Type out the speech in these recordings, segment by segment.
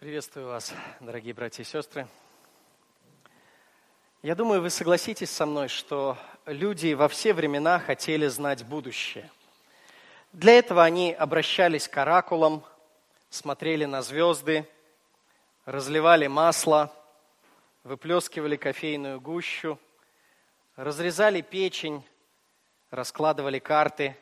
Приветствую вас, дорогие братья и сестры. Я думаю, вы согласитесь со мной, что люди во все времена хотели знать будущее. Для этого они обращались к оракулам, смотрели на звезды, разливали масло, выплескивали кофейную гущу, разрезали печень, раскладывали карты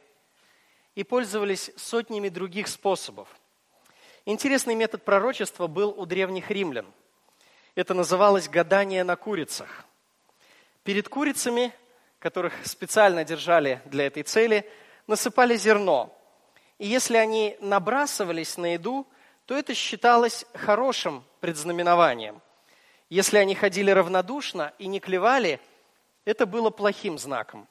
и пользовались сотнями других способов. Интересный метод пророчества был у древних римлян. Это называлось гадание на курицах. Перед курицами, которых специально держали для этой цели, насыпали зерно. И если они набрасывались на еду, то это считалось хорошим предзнаменованием. Если они ходили равнодушно и не клевали, это было плохим знаком.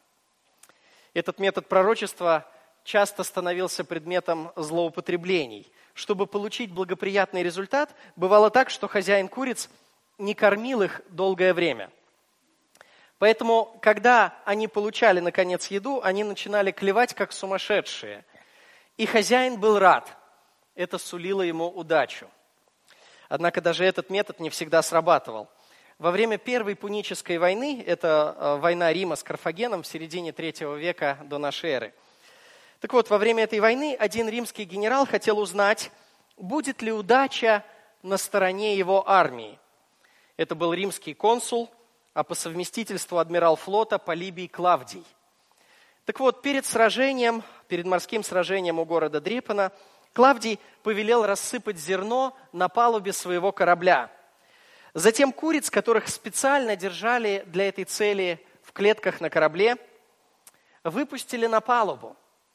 Этот метод пророчества часто становился предметом злоупотреблений. Чтобы получить благоприятный результат, бывало так, что хозяин куриц не кормил их долгое время. Поэтому, когда они получали, наконец, еду, они начинали клевать, как сумасшедшие. И хозяин был рад. Это сулило ему удачу. Однако даже этот метод не всегда срабатывал. Во время Первой Пунической войны, это война Рима с Карфагеном в середине III века до нашей эры. Так вот, во время этой войны один римский генерал хотел узнать, будет ли удача на стороне его армии. Это был римский консул, а по совместительству адмирал флота Полибий Клавдий. Так вот, перед морским сражением у города Дрепана, Клавдий повелел рассыпать зерно на палубе своего корабля. Затем куриц, которых специально держали для этой цели в клетках на корабле, выпустили на палубу.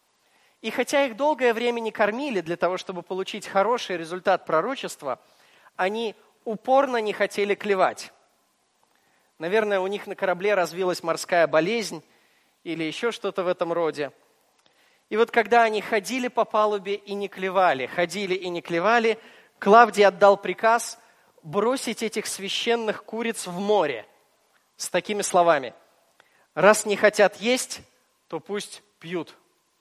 И хотя их долгое время не кормили для того, чтобы получить хороший результат пророчества, они упорно не хотели клевать. Наверное, у них на корабле развилась морская болезнь или еще что-то в этом роде. И вот когда они ходили по палубе и не клевали, Клавдий отдал приказ бросить этих священных куриц в море с такими словами: «Раз не хотят есть, то пусть пьют».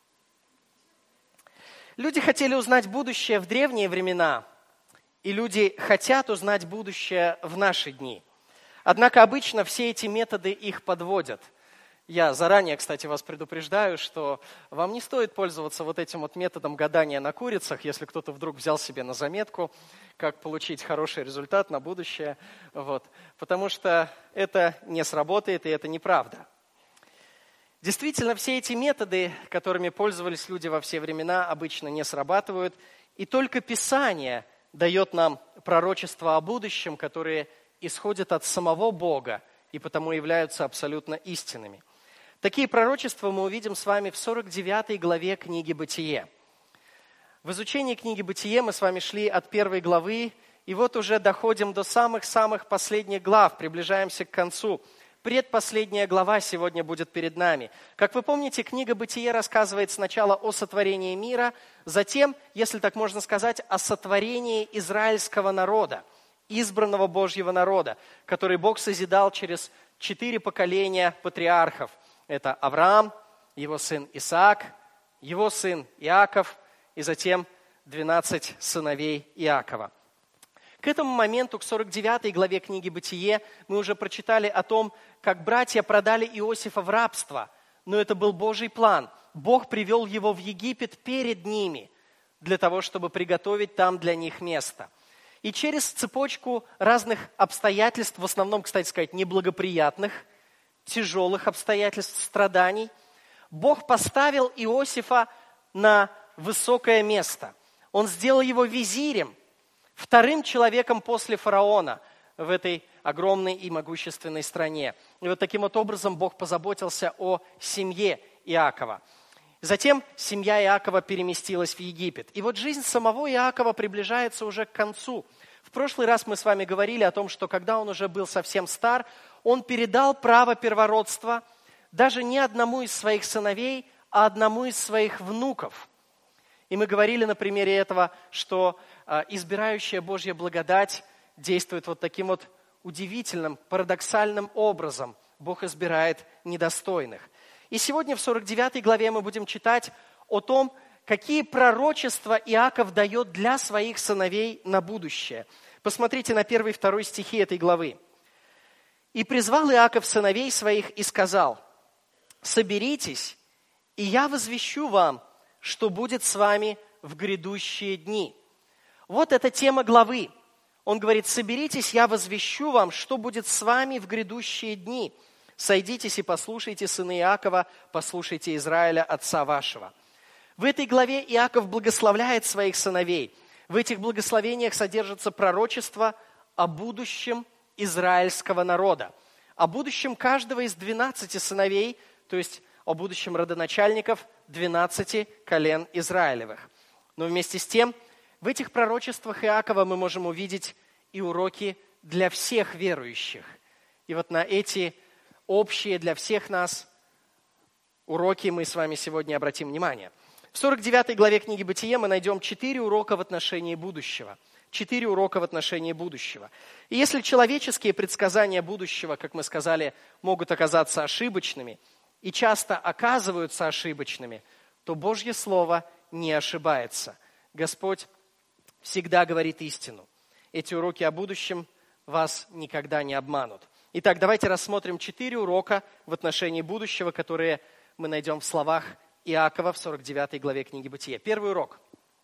Люди хотели узнать будущее в древние времена, и люди хотят узнать будущее в наши дни. Однако обычно все эти методы их подводят. Я заранее, кстати, вас предупреждаю, что вам не стоит пользоваться вот этим вот методом гадания на курицах, если кто-то вдруг взял себе на заметку, как получить хороший результат на будущее, потому что это не сработает, и это неправда. Действительно, все эти методы, которыми пользовались люди во все времена, обычно не срабатывают, и только Писание дает нам пророчества о будущем, которые исходят от самого Бога и потому являются абсолютно истинными. Такие пророчества мы увидим с вами в 49 главе книги «Бытие». В изучении книги «Бытие» мы с вами шли от 1 главы, и вот уже доходим до самых-самых последних глав, приближаемся к концу. Предпоследняя глава сегодня будет перед нами. Как вы помните, книга «Бытие» рассказывает сначала о сотворении мира, затем, если так можно сказать, о сотворении израильского народа, избранного Божьего народа, который Бог созидал через 4 поколения патриархов. Это Авраам, его сын Исаак, его сын Иаков и затем 12 сыновей Иакова. К этому моменту, к 49 главе книги «Бытие», мы уже прочитали о том, как братья продали Иосифа в рабство. Но это был Божий план. Бог привел его в Египет перед ними, для того, чтобы приготовить там для них место. И через цепочку разных обстоятельств, в основном, кстати сказать, неблагоприятных, тяжелых обстоятельств, страданий, Бог поставил Иосифа на высокое место. Он сделал его визирем, вторым человеком после фараона в этой огромной и могущественной стране. И вот таким вот образом Бог позаботился о семье Иакова. Затем семья Иакова переместилась в Египет. И вот жизнь самого Иакова приближается уже к концу. В прошлый раз мы с вами говорили о том, что когда он уже был совсем стар, он передал право первородства даже не одному из своих сыновей, а одному из своих внуков. И мы говорили на примере этого, что избирающая Божья благодать действует вот таким вот удивительным, парадоксальным образом. Бог избирает недостойных. И сегодня в 49 главе мы будем читать о том, какие пророчества Иаков дает для своих сыновей на будущее. Посмотрите на 1 и 2 стихи этой главы. «И призвал Иаков сыновей своих и сказал: соберитесь, и я возвещу вам, что будет с вами в грядущие дни». Вот эта тема главы. Он говорит: соберитесь, я возвещу вам, что будет с вами в грядущие дни. Сойдитесь и послушайте, сыны Иакова, послушайте Израиля, отца вашего. В этой главе Иаков благословляет своих сыновей. В этих благословениях содержится пророчество о будущем израильского народа, о будущем каждого из 12 сыновей, то есть о будущем родоначальников 12 колен Израилевых. Но вместе с тем, в этих пророчествах Иакова мы можем увидеть и уроки для всех верующих. И вот на эти общие для всех нас уроки мы с вами сегодня обратим внимание. В 49 главе книги «Бытие» мы найдем 4 урока в отношении будущего. 4 урока в отношении будущего. И если человеческие предсказания будущего, как мы сказали, могут оказаться ошибочными и часто оказываются ошибочными, то Божье Слово не ошибается. Господь всегда говорит истину. Эти уроки о будущем вас никогда не обманут. Итак, давайте рассмотрим 4 урока в отношении будущего, которые мы найдем в словах Иакова в 49 главе книги «Бытие». Первый урок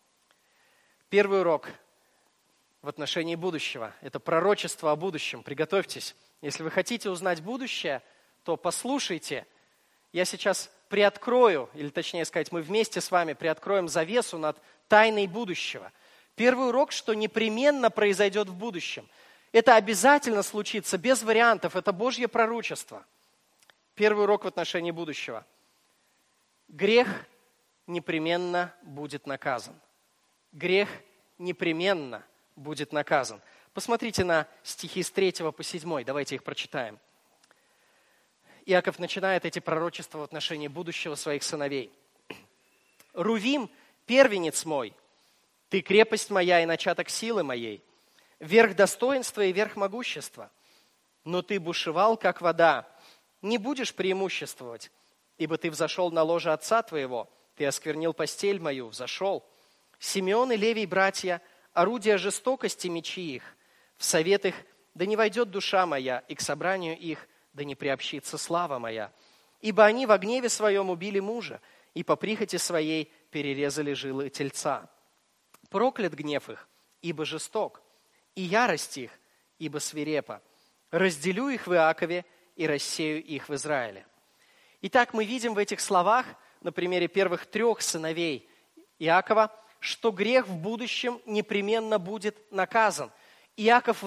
в отношении будущего – это пророчество о будущем. Приготовьтесь. Если вы хотите узнать будущее, то послушайте. Я сейчас приоткрою, или точнее сказать, мы вместе с вами приоткроем завесу над тайной будущего. Первый урок, что непременно произойдет в будущем. Это обязательно случится, без вариантов. Это Божье пророчество. Первый урок в отношении будущего. Грех непременно будет наказан. Грех непременно будет наказан. Посмотрите на стихи с 3 по 7. Давайте их прочитаем. Иаков начинает эти пророчества в отношении будущего своих сыновей. «Рувим, первенец мой, ты крепость моя и начаток силы моей, верх достоинства и верх могущества. Но ты бушевал, как вода, не будешь преимуществовать, ибо ты взошел на ложе отца твоего, ты осквернил постель мою, взошел. Симеон и Левий, братья, орудия жестокости мечи их. В совет их да не войдет душа моя, и к собранию их да не приобщится слава моя. Ибо они во гневе своем убили мужа, и по прихоти своей перерезали жилы тельца. Проклят гнев их, ибо жесток, и ярость их, ибо свирепа. Разделю их в Иакове и рассею их в Израиле». Итак, мы видим в этих словах, на примере первых 3 сыновей Иакова, что грех в будущем непременно будет наказан. Иаков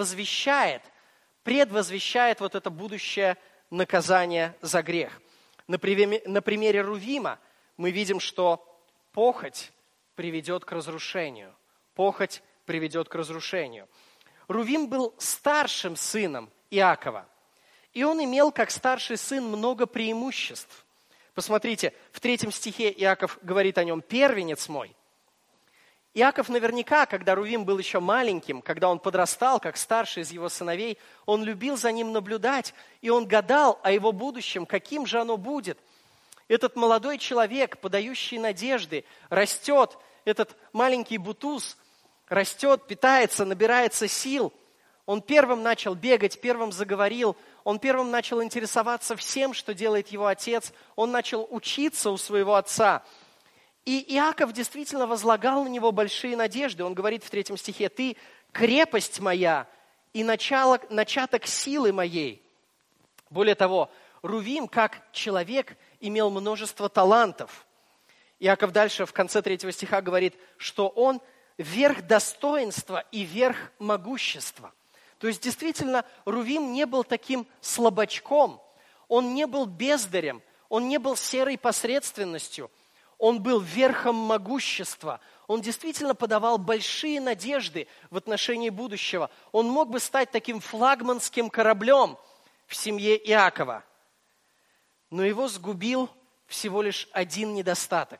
предвозвещает вот это будущее наказание за грех. На примере Рувима мы видим, что похоть приведет к разрушению. Похоть приведет к разрушению. Рувим был старшим сыном Иакова. И он имел, как старший сын, много преимуществ. Посмотрите, в 3 стихе Иаков говорит о нем: «Первенец мой». Иаков наверняка, когда Рувим был еще маленьким, когда он подрастал, как старший из его сыновей, он любил за ним наблюдать, и он гадал о его будущем, каким же оно будет. Этот молодой человек, подающий надежды, растет, этот маленький бутуз растет, питается, набирается сил. Он первым начал бегать, первым заговорил, он первым начал интересоваться всем, что делает его отец, он начал учиться у своего отца. И Иаков действительно возлагал на него большие надежды. Он говорит в 3 стихе: «Ты крепость моя и начаток силы моей». Более того, Рувим, как человек, имел множество талантов. Иаков дальше в конце 3 стиха говорит, что он верх достоинства и верх могущества. То есть действительно Рувим не был таким слабачком, он не был бездарем, он не был серой посредственностью, он был верхом могущества. Он действительно подавал большие надежды в отношении будущего. Он мог бы стать таким флагманским кораблем в семье Иакова. Но его сгубил всего лишь один недостаток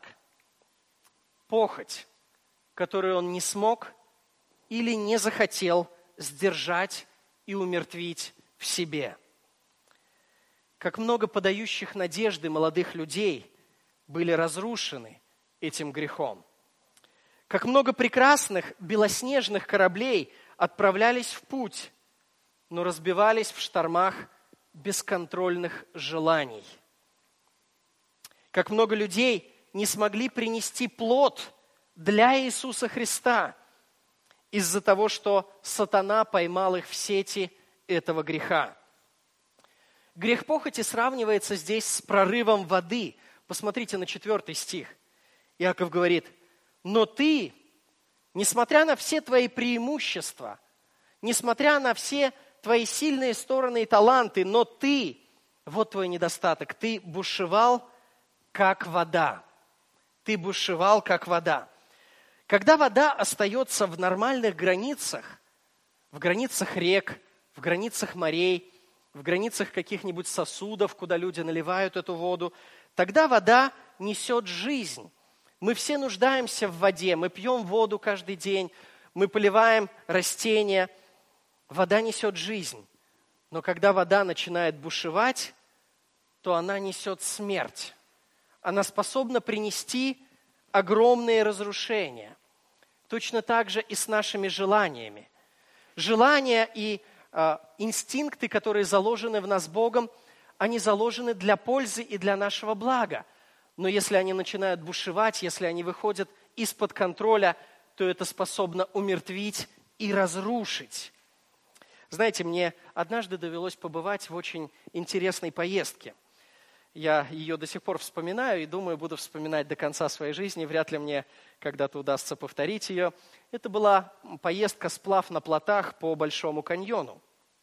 – похоть, которую он не смог или не захотел сдержать и умертвить в себе. Как много подающих надежды молодых людей были разрушены этим грехом. Как много прекрасных белоснежных кораблей отправлялись в путь, но разбивались в штормах бесконтрольных желаний. Как много людей не смогли принести плод для Иисуса Христа из-за того, что сатана поймал их в сети этого греха. Грех похоти сравнивается здесь с прорывом воды. Посмотрите на 4 стих. Иаков говорит: «Но ты, несмотря на все твои преимущества, несмотря на все твои сильные стороны и таланты, но ты, вот твой недостаток, ты бушевал, как вода». Ты бушевал, как вода. Когда вода остается в нормальных границах, в границах рек, в границах морей, в границах каких-нибудь сосудов, куда люди наливают эту воду, тогда вода несет жизнь. Мы все нуждаемся в воде, мы пьем воду каждый день, мы поливаем растения. Вода несет жизнь. Но когда вода начинает бушевать, то она несет смерть. Она способна принести огромные разрушения. Точно так же и с нашими желаниями. Желания и инстинкты, которые заложены в нас Богом, они заложены для пользы и для нашего блага. Но если они начинают бушевать, если они выходят из-под контроля, то это способно умертвить и разрушить. Знаете, мне однажды довелось побывать в очень интересной поездке. Я ее до сих пор вспоминаю и думаю, буду вспоминать до конца своей жизни. Вряд ли мне когда-то удастся повторить ее. Это была поездка, сплав на плотах по Большому каньону.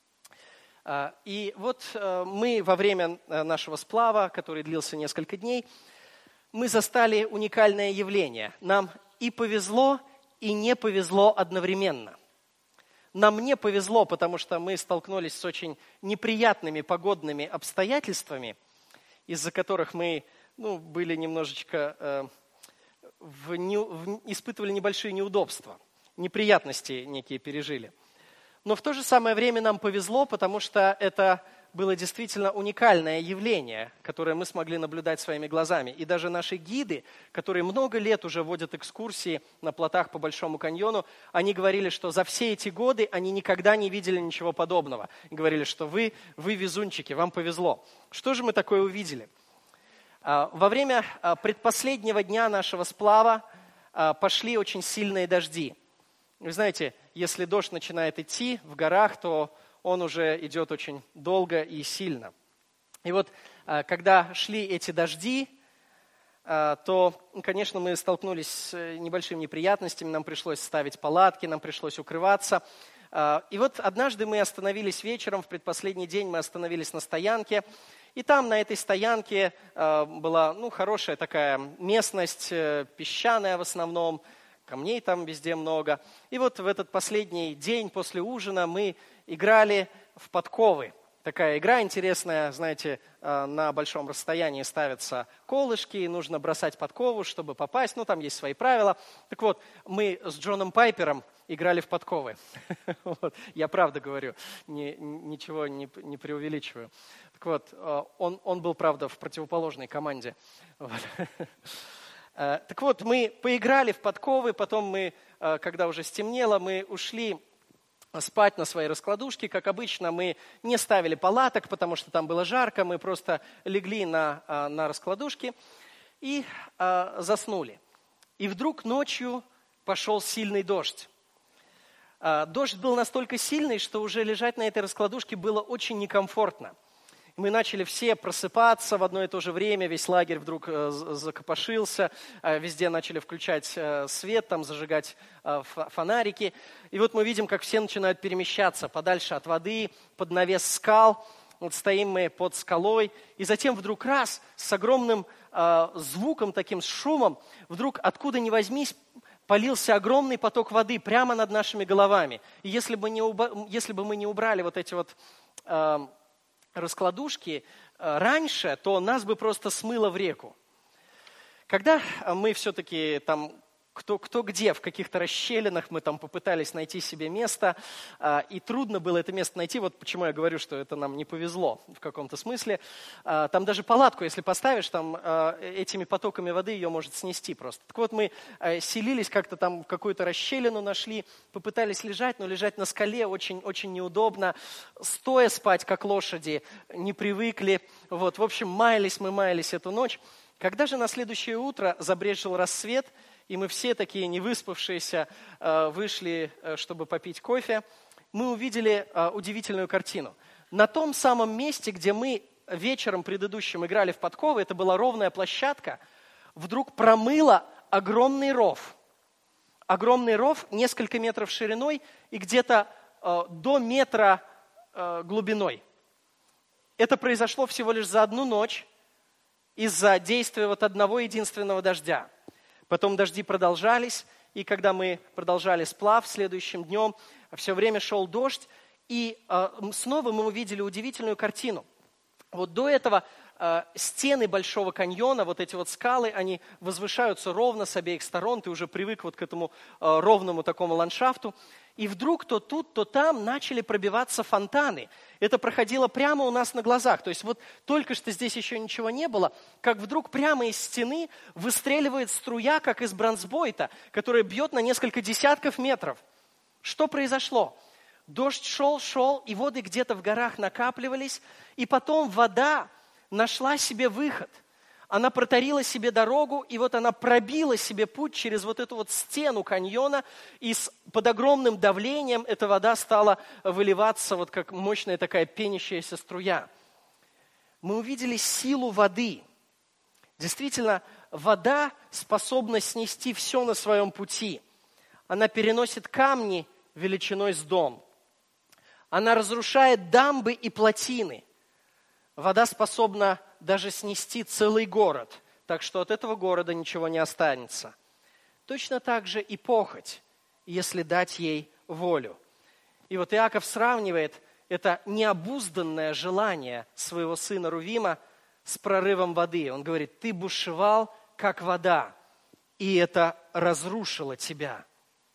И вот мы во время нашего сплава, который длился несколько дней, мы застали уникальное явление. Нам и повезло, и не повезло одновременно. Нам не повезло, потому что мы столкнулись с очень неприятными погодными обстоятельствами, из-за которых мы были немножечко, испытывали небольшие неудобства, неприятности некие пережили. Но в то же самое время нам повезло, потому что это было действительно уникальное явление, которое мы смогли наблюдать своими глазами. И даже наши гиды, которые много лет уже водят экскурсии на плотах по Большому каньону, они говорили, что за все эти годы они никогда не видели ничего подобного. И говорили, что вы везунчики, вам повезло. Что же мы такое увидели? Во время предпоследнего дня нашего сплава пошли очень сильные дожди. Вы знаете, если дождь начинает идти в горах, то он уже идет очень долго и сильно. И вот, когда шли эти дожди, то, конечно, мы столкнулись с небольшими неприятностями, нам пришлось ставить палатки, нам пришлось укрываться. И вот однажды мы остановились вечером, в предпоследний день мы остановились на стоянке, и там на этой стоянке была хорошая такая местность, песчаная в основном, камней там везде много. И вот в этот последний день после ужина мы играли в подковы. Такая игра интересная, знаете, на большом расстоянии ставятся колышки, и нужно бросать подкову, чтобы попасть. Там есть свои правила. Так вот, мы с Джоном Пайпером играли в подковы. Я правда говорю, ничего не преувеличиваю. Так вот, он был, правда, в противоположной команде. Так вот, мы поиграли в подковы, потом мы, когда уже стемнело, мы ушли спать на своей раскладушке. Как обычно, мы не ставили палаток, потому что там было жарко, мы просто легли на раскладушке и заснули. И вдруг ночью пошел сильный дождь. Дождь был настолько сильный, что уже лежать на этой раскладушке было очень некомфортно. Мы начали все просыпаться в одно и то же время, весь лагерь вдруг закопошился, везде начали включать свет, зажигать фонарики. И вот мы видим, как все начинают перемещаться подальше от воды, под навес скал. Вот стоим мы под скалой, и затем вдруг раз, с огромным звуком, таким с шумом, вдруг откуда ни возьмись, полился огромный поток воды прямо над нашими головами. И если бы мы не убрали вот эти вот раскладушки раньше, то нас бы просто смыло в реку. Когда мы все-таки там кто где, в каких-то расщелинах мы там попытались найти себе место, и трудно было это место найти. Вот почему я говорю, что это нам не повезло в каком-то смысле. Там даже палатку, если поставишь, там этими потоками воды ее может снести просто. Так вот, мы селились как-то там, в какую-то расщелину нашли, попытались лежать, но лежать на скале очень, очень неудобно. Стоя спать, как лошади, не привыкли. Вот, в общем, маялись эту ночь. Когда же на следующее утро забрезжил рассвет, и мы все такие невыспавшиеся вышли, чтобы попить кофе, мы увидели удивительную картину. На том самом месте, где мы вечером предыдущим играли в подковы, это была ровная площадка, вдруг промыло огромный ров. Огромный ров, несколько метров шириной и где-то до метра глубиной. Это произошло всего лишь за одну ночь из-за действия вот одного единственного дождя. Потом дожди продолжались, и когда мы продолжали сплав следующим днем, все время шел дождь, и снова мы увидели удивительную картину. Вот до этого стены Большого каньона, вот эти вот скалы, они возвышаются ровно с обеих сторон, ты уже привык вот к этому ровному такому ландшафту. И вдруг то тут, то там начали пробиваться фонтаны. Это проходило прямо у нас на глазах. То есть вот только что здесь еще ничего не было, как вдруг прямо из стены выстреливает струя, как из бронзбойта, которая бьет на несколько десятков метров. Что произошло? Дождь шел, и воды где-то в горах накапливались, и потом вода нашла себе выход. Она протарила себе дорогу, и вот она пробила себе путь через вот эту вот стену каньона, и под огромным давлением эта вода стала выливаться, вот как мощная такая пенящаяся струя. Мы увидели силу воды. Действительно, вода способна снести все на своем пути. Она переносит камни величиной с дом. Она разрушает дамбы и плотины. Вода способна даже снести целый город, так что от этого города ничего не останется. Точно так же и похоть, если дать ей волю. И вот Иаков сравнивает это необузданное желание своего сына Рувима с прорывом воды. Он говорит: ты бушевал, как вода, и это разрушило тебя.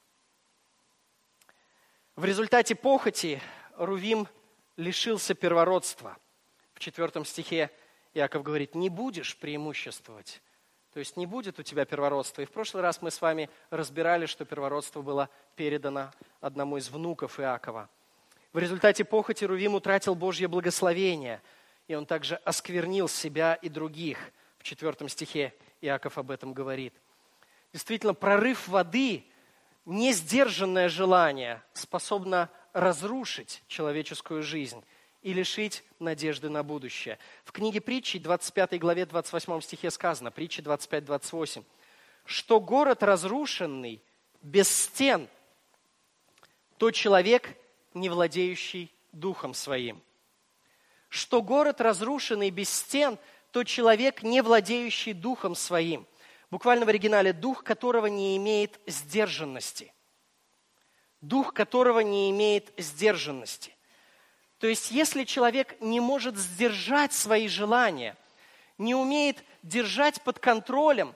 В результате похоти Рувим лишился первородства. В 4 стихе Иаков говорит: не будешь преимуществовать. То есть не будет у тебя первородства. И в прошлый раз мы с вами разбирали, что первородство было передано одному из внуков Иакова. В результате похоти Рувим утратил Божье благословение, и он также осквернил себя и других. В 4 стихе Иаков об этом говорит. Действительно, прорыв воды, несдержанное желание способно разрушить человеческую жизнь и лишить надежды на будущее. В книге Притчи, 25 главе, 28 стихе сказано, Притчи 25-28, что город разрушенный, без стен, то человек, не владеющий духом своим. Что город разрушенный, без стен, то человек, не владеющий духом своим. Буквально в оригинале: дух которого не имеет сдержанности. Дух которого не имеет сдержанности. То есть, если человек не может сдержать свои желания, не умеет держать под контролем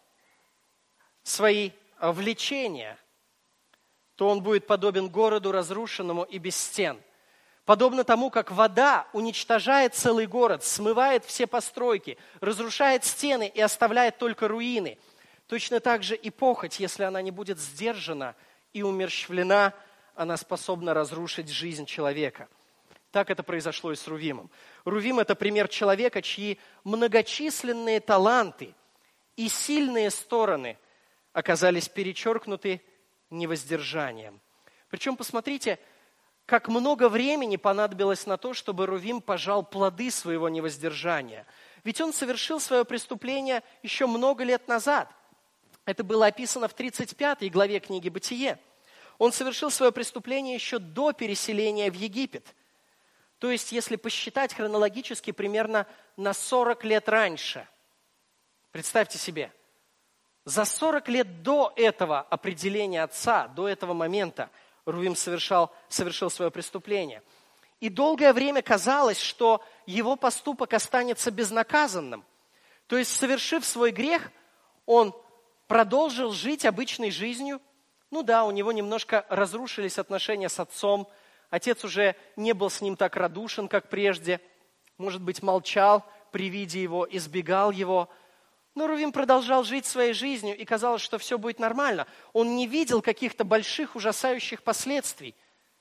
свои влечения, то он будет подобен городу разрушенному и без стен. Подобно тому, как вода уничтожает целый город, смывает все постройки, разрушает стены и оставляет только руины. Точно так же и похоть, если она не будет сдержана и умерщвлена, она способна разрушить жизнь человека. Так это произошло и с Рувимом. Рувим – это пример человека, чьи многочисленные таланты и сильные стороны оказались перечеркнуты невоздержанием. Причем, посмотрите, как много времени понадобилось на то, чтобы Рувим пожал плоды своего невоздержания. Ведь он совершил свое преступление еще много лет назад. Это было описано в 35 главе книги «Бытие». Он совершил свое преступление еще до переселения в Египет. То есть, если посчитать хронологически, примерно на 40 лет раньше. Представьте себе, за 40 лет до этого определения отца, до этого момента, Рувим совершил свое преступление. И долгое время казалось, что его поступок останется безнаказанным. То есть, совершив свой грех, он продолжил жить обычной жизнью. Ну да, у него немножко разрушились отношения с отцом. Отец уже не был с ним так радушен, как прежде. Может быть, молчал при виде его, избегал его. Но Рувим продолжал жить своей жизнью, и казалось, что все будет нормально. Он не видел каких-то больших, ужасающих последствий.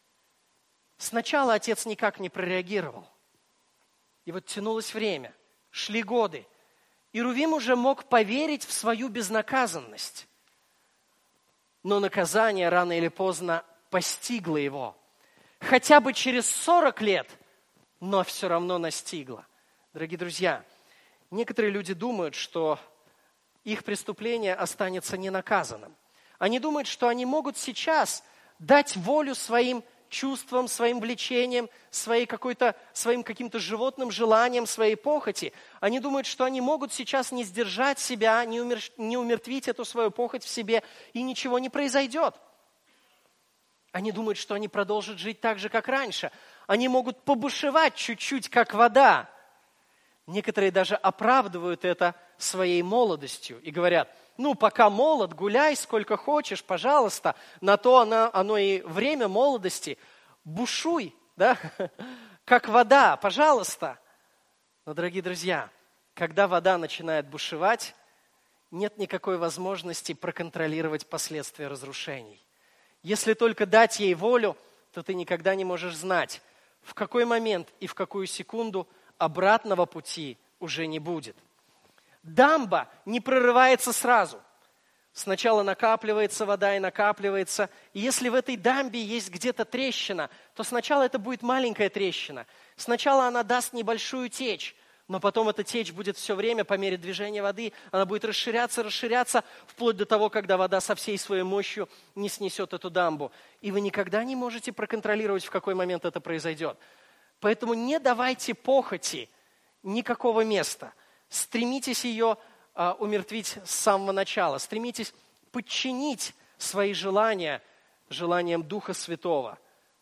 Сначала отец никак не прореагировал. И вот тянулось время, шли годы. И Рувим уже мог поверить в свою безнаказанность. Но наказание рано или поздно постигло его. Хотя бы через 40 лет, но все равно настигло. Дорогие друзья, некоторые люди думают, что их преступление останется ненаказанным. Они думают, что они могут сейчас дать волю своим чувствам, своим влечениям, своим каким-то животным желаниям, своей похоти. Они думают, что они могут сейчас не сдержать себя, не умертвить эту свою похоть в себе, и ничего не произойдет. Они думают, что они продолжат жить так же, как раньше. Они могут побушевать чуть-чуть, как вода. Некоторые даже оправдывают это своей молодостью и говорят: ну, пока молод, гуляй сколько хочешь, пожалуйста, на то оно и время молодости. Бушуй, да, как вода, пожалуйста. Но, дорогие друзья, когда вода начинает бушевать, нет никакой возможности проконтролировать последствия разрушений. Если только дать ей волю, то ты никогда не можешь знать, в какой момент и в какую секунду обратного пути уже не будет. Дамба не прорывается сразу. Сначала накапливается вода и накапливается. И если в этой дамбе есть где-то трещина, то сначала это будет маленькая трещина. Сначала она даст небольшую течь, но потом эта течь будет все время, по мере движения воды, она будет расширяться, вплоть до того, когда вода со всей своей мощью не снесет эту дамбу. И вы никогда не можете проконтролировать, в какой момент это произойдет. Поэтому не давайте похоти никакого места. Стремитесь ее умертвить с самого начала. Стремитесь подчинить свои желания желаниям Духа Святого.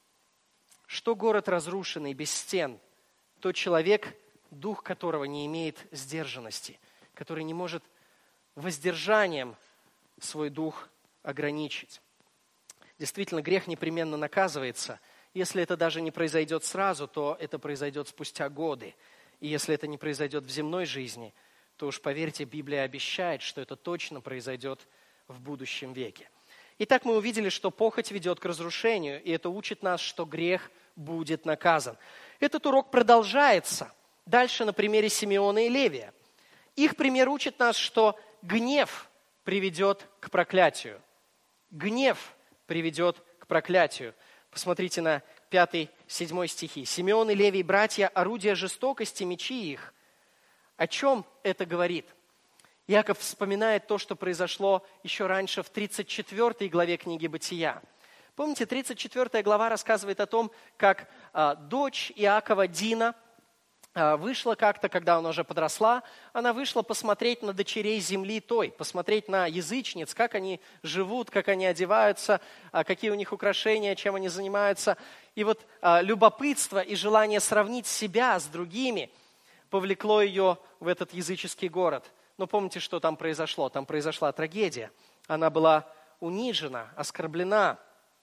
Что город разрушенный, без стен, то человек, дух которого не имеет сдержанности, который не может воздержанием свой дух ограничить. Действительно, грех непременно наказывается. Если это даже не произойдет сразу, то это произойдет спустя годы. И если это не произойдет в земной жизни, то уж поверьте, Библия обещает, что это точно произойдет в будущем веке. Итак, мы увидели, что похоть ведет к разрушению, и это учит нас, что грех будет наказан. Этот урок продолжается дальше на примере Симеона и Левия. Их пример учит нас, что гнев приведет к проклятию. Гнев приведет к проклятию. Посмотрите на 5-7 стихи. «Симеон и Левий, братья, орудия жестокости, мечи их». О чем это говорит? Иаков вспоминает то, что произошло еще раньше в 34 главе книги «Бытия». Помните, 34 глава рассказывает о том, как дочь Иакова Дина вышла как-то, когда она уже подросла, она вышла посмотреть на дочерей земли той, посмотреть на язычниц, как они живут, как они одеваются, какие у них украшения, чем они занимаются. И вот любопытство и желание сравнить себя с другими повлекло ее в этот языческий город. Но помните, что там произошло? Там произошла трагедия. Она была унижена, оскорблена.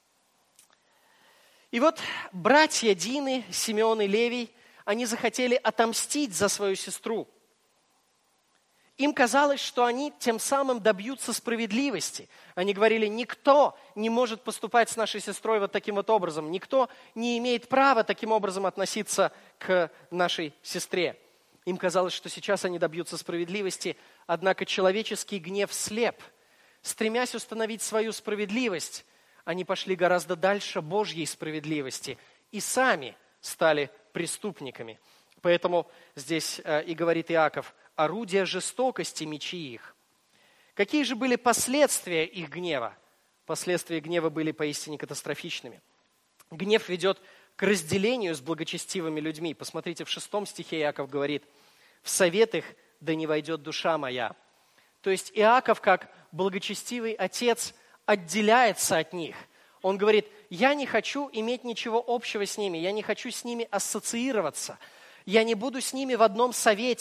И вот братья Дины, Симеон и Левий, они захотели отомстить за свою сестру. Им казалось, что они тем самым добьются справедливости. Они говорили: никто не может поступать с нашей сестрой вот таким вот образом. Никто не имеет права таким образом относиться к нашей сестре. Им казалось, что сейчас они добьются справедливости, однако человеческий гнев слеп. Стремясь установить свою справедливость, они пошли гораздо дальше Божьей справедливости и сами стали преступниками. Поэтому здесь и говорит Иаков: орудия жестокости, мечи их. Какие же были последствия их гнева? Последствия гнева были поистине катастрофичными. Гнев ведет к разделению с благочестивыми людьми. Посмотрите, в 6 стихе Иаков говорит: «В совет их да не войдет душа моя». То есть Иаков, как благочестивый отец, отделяется от них. Он говорит: я не хочу иметь ничего общего с ними, я не хочу с ними ассоциироваться, я не буду с ними в одном совете,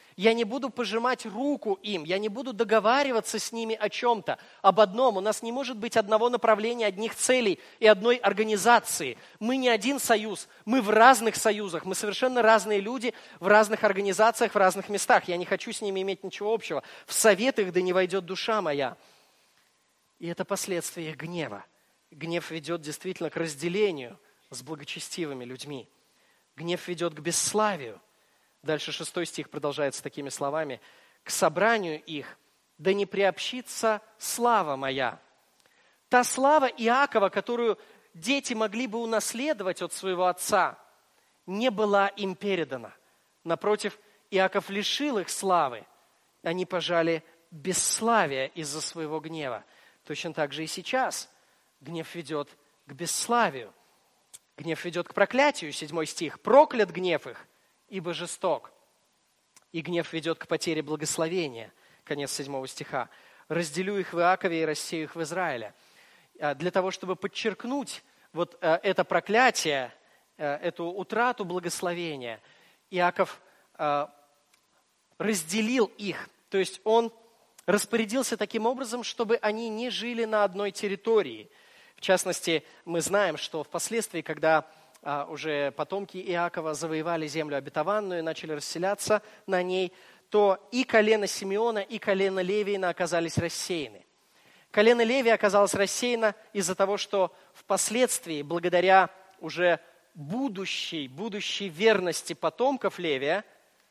Я не буду пожимать руку им, я не буду договариваться с ними о чем-то, об одном. У нас не может быть одного направления, одних целей и одной организации. Мы не один союз, мы в разных союзах, мы совершенно разные люди в разных организациях, в разных местах. Я не хочу с ними иметь ничего общего. В совет их да не войдет душа моя. И это последствия их гнева. Гнев ведет действительно к разделению с благочестивыми людьми. Гнев ведет к бесславию. Дальше 6 стих продолжается такими словами. «К собранию их да не приобщится слава моя». Та слава Иакова, которую дети могли бы унаследовать от своего отца, не была им передана. Напротив, Иаков лишил их славы. Они пожали бесславие из-за своего гнева. Точно так же и сейчас гнев ведет к бесславию. Гнев ведет к проклятию, 7 стих. «Проклят гнев их, ибо жесток». И гнев ведет к потере благословения. Конец 7 стиха. «Разделю их в Иакове и рассею их в Израиле». Для того, чтобы подчеркнуть вот это проклятие, эту утрату благословения, Иаков разделил их. То есть он распорядился таким образом, чтобы они не жили на одной территории. В частности, мы знаем, что впоследствии, когда уже потомки Иакова завоевали землю обетованную и начали расселяться на ней, то и колено Симеона, и колено Левиина оказались рассеяны. Колено Левия оказалось рассеяно из-за того, что впоследствии, благодаря уже будущей верности потомков Левия,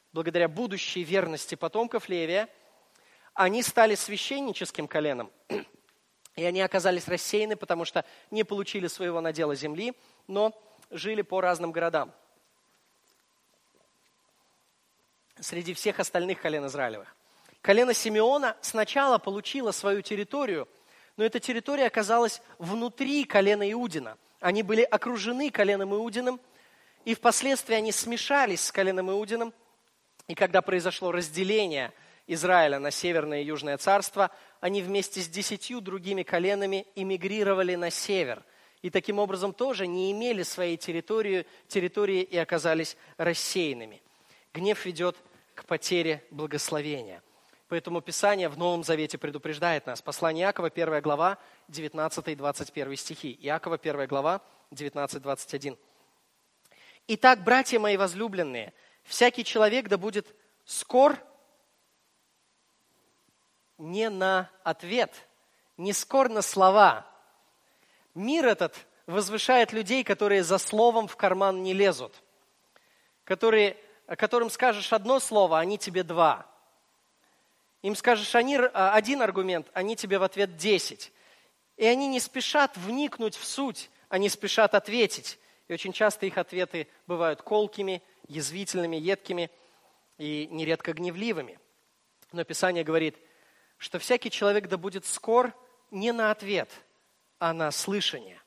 они стали священническим коленом. И они оказались рассеяны, потому что не получили своего надела земли, но жили по разным городам. Среди всех остальных колен Израилевых. Колено Симеона сначала получило свою территорию, но эта территория оказалась внутри колена Иудина. Они были окружены коленом Иудиным, и впоследствии они смешались с коленом Иудиным. И когда произошло разделение Израиля на Северное и Южное царство, они вместе с 10 другими коленами эмигрировали на север. И таким образом тоже не имели своей территории и оказались рассеянными. Гнев ведет к потере благословения. Поэтому Писание в Новом Завете предупреждает нас. Послание Иакова, 1 глава, 19-21 стихи. Иакова, 1 глава, 19-21. «Итак, братья мои возлюбленные, всякий человек да будет скор не на ответ, не скор на слова. Мир этот возвышает людей, которые за словом в карман не лезут, которым скажешь одно слово, они тебе 2. Им скажешь один аргумент, они тебе в ответ 10. И они не спешат вникнуть в суть, они спешат ответить. И очень часто их ответы бывают колкими, язвительными, едкими и нередко гневливыми. Но Писание говорит, что всякий человек да будет скор не на ответ, а на слышание.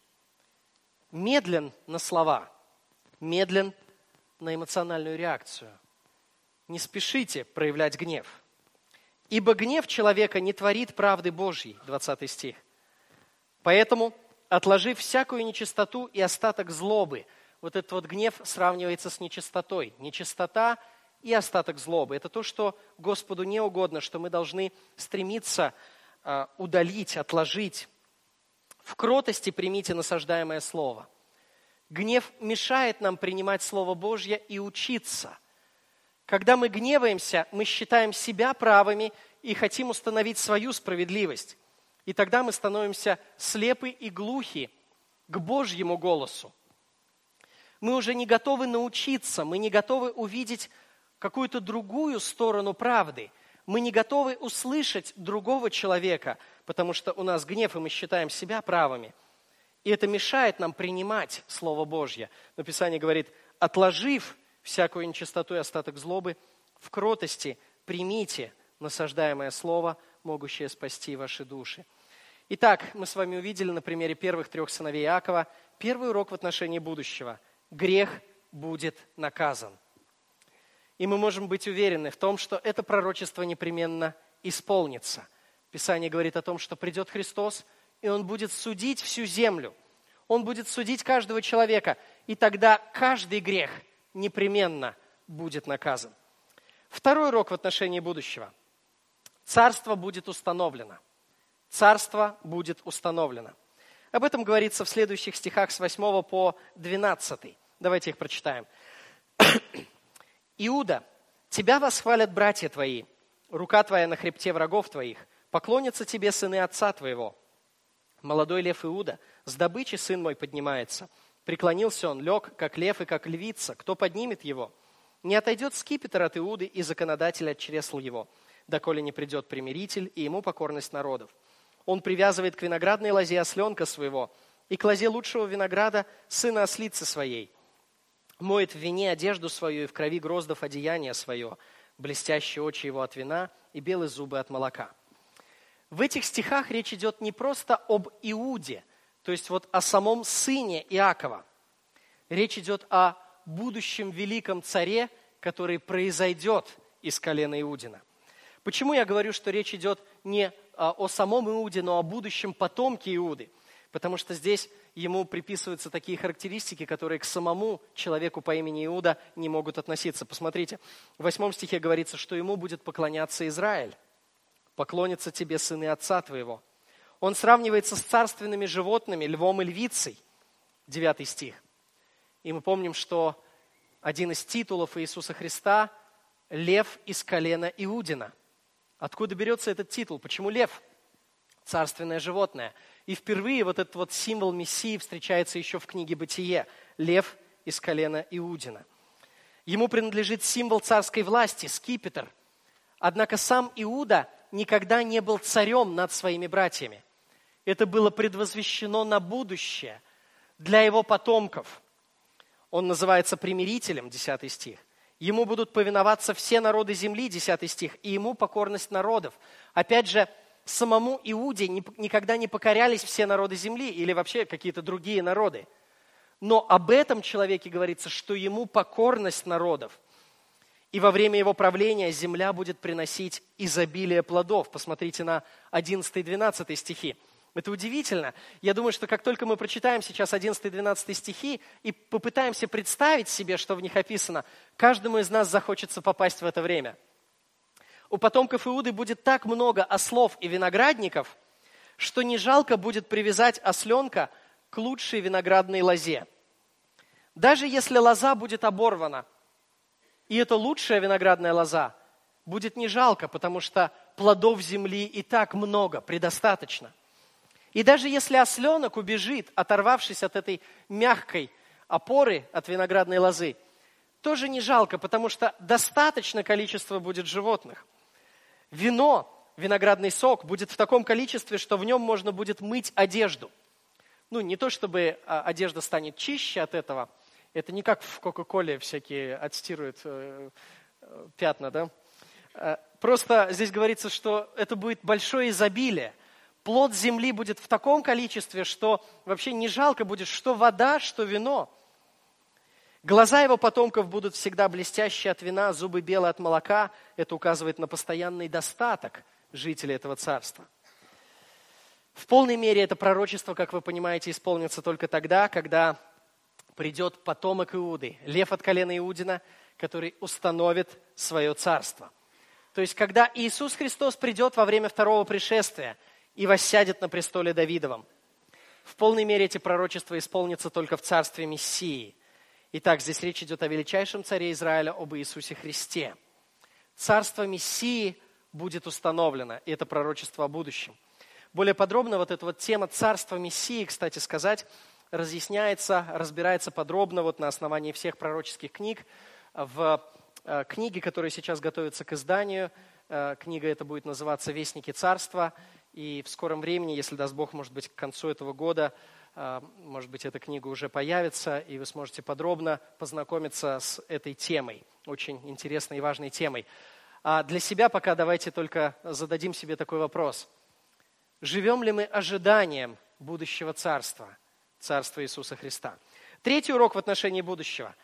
Медлен на слова, медлен на эмоциональную реакцию. Не спешите проявлять гнев. Ибо гнев человека не творит правды Божьей, 20 стих. Поэтому, отложив всякую нечистоту и остаток злобы, вот этот вот гнев сравнивается с нечистотой. Нечистота и остаток злобы. Это то, что Господу не угодно, что мы должны стремиться удалить, отложить. В кротости примите насаждаемое слово. Гнев мешает нам принимать Слово Божье и учиться. Когда мы гневаемся, мы считаем себя правыми и хотим установить свою справедливость. И тогда мы становимся слепы и глухи к Божьему голосу. Мы уже не готовы научиться, мы не готовы увидеть какую-то другую сторону правды. Мы не готовы услышать другого человека, потому что у нас гнев, и мы считаем себя правыми. И это мешает нам принимать Слово Божье. Но Писание говорит, отложив всякую нечистоту и остаток злобы, в кротости примите насаждаемое Слово, могущее спасти ваши души. Итак, мы с вами увидели на примере первых 3 сыновей Иакова первый урок в отношении будущего. Грех будет наказан. И мы можем быть уверены в том, что это пророчество непременно исполнится. Писание говорит о том, что придет Христос, и Он будет судить всю землю. Он будет судить каждого человека, и тогда каждый грех непременно будет наказан. Второй урок в отношении будущего. Царство будет установлено. Царство будет установлено. Об этом говорится в следующих стихах с 8 по 12. Давайте их прочитаем. «Иуда, тебя восхвалят братья твои, рука твоя на хребте врагов твоих, поклонятся тебе сыны отца твоего. Молодой лев Иуда, с добычи сын мой поднимается. Преклонился он, лег, как лев и как львица. Кто поднимет его? Не отойдет скипетр от Иуды и законодатель от чресл его, доколе не придет примиритель, и ему покорность народов. Он привязывает к виноградной лозе осленка своего, и к лозе лучшего винограда сына ослицы своей. Моет в вине одежду свою и в крови гроздов одеяние свое, блестящие очи его от вина и белые зубы от молока». В этих стихах речь идет не просто об Иуде, то есть вот о самом сыне Иакова. Речь идет о будущем великом царе, который произойдет из колена Иудина. Почему я говорю, что речь идет не о самом Иуде, но о будущем потомке Иуды? Потому что здесь ему приписываются такие характеристики, которые к самому человеку по имени Иуда не могут относиться. Посмотрите, в 8 стихе говорится, что ему будет поклоняться Израиль. «Поклонятся тебе сыны отца твоего». Он сравнивается с царственными животными, львом и львицей. 9 стих. И мы помним, что один из титулов Иисуса Христа – лев из колена Иудина. Откуда берется этот титул? Почему лев? Царственное животное. И впервые вот этот вот символ Мессии встречается еще в книге «Бытие». Лев из колена Иудина. Ему принадлежит символ царской власти – скипетр. Однако сам Иуда никогда не был царем над своими братьями. Это было предвозвещено на будущее для его потомков. Он называется примирителем, 10 стих. Ему будут повиноваться все народы земли, 10 стих, и ему покорность народов. Опять же, самому Иуде никогда не покорялись все народы земли или вообще какие-то другие народы. Но об этом человеке говорится, что ему покорность народов. И во время его правления земля будет приносить изобилие плодов. Посмотрите на 11 и 12 стихи. Это удивительно. Я думаю, что как только мы прочитаем сейчас 11 и 12 стихи и попытаемся представить себе, что в них описано, каждому из нас захочется попасть в это время. У потомков Иуды будет так много ослов и виноградников, что не жалко будет привязать осленка к лучшей виноградной лозе. Даже если лоза будет оборвана, и эта лучшая виноградная лоза, будет не жалко, потому что плодов земли и так много, предостаточно. И даже если осленок убежит, оторвавшись от этой мягкой опоры от виноградной лозы, тоже не жалко, потому что достаточно количества будет животных. Вино, виноградный сок будет в таком количестве, что в нем можно будет мыть одежду. Не то чтобы одежда станет чище от этого. Это не как в Кока-Коле всякие отстирывают пятна, да? Просто здесь говорится, что это будет большое изобилие. Плод земли будет в таком количестве, что вообще не жалко будет, что вода, что вино. Глаза его потомков будут всегда блестящие от вина, зубы белые от молока. Это указывает на постоянный достаток жителей этого царства. В полной мере это пророчество, как вы понимаете, исполнится только тогда, когда придет потомок Иуды, лев от колена Иудина, который установит свое царство. То есть, когда Иисус Христос придет во время второго пришествия и воссядет на престоле Давидовом, в полной мере эти пророчества исполнятся только в царстве Мессии. Итак, здесь речь идет о величайшем царе Израиля, об Иисусе Христе. Царство Мессии будет установлено, и это пророчество о будущем. Более подробно вот эта вот тема царства Мессии, кстати сказать, разъясняется, разбирается подробно на основании всех пророческих книг. В книге, которая сейчас готовится к изданию, книга эта будет называться «Вестники царства». И в скором времени, если даст Бог, может быть, к концу этого года, может быть, эта книга уже появится, и вы сможете подробно познакомиться с этой темой, очень интересной и важной темой. А для себя пока давайте только зададим себе такой вопрос. Живем ли мы ожиданием будущего царства, царства Иисуса Христа? Третий урок в отношении будущего.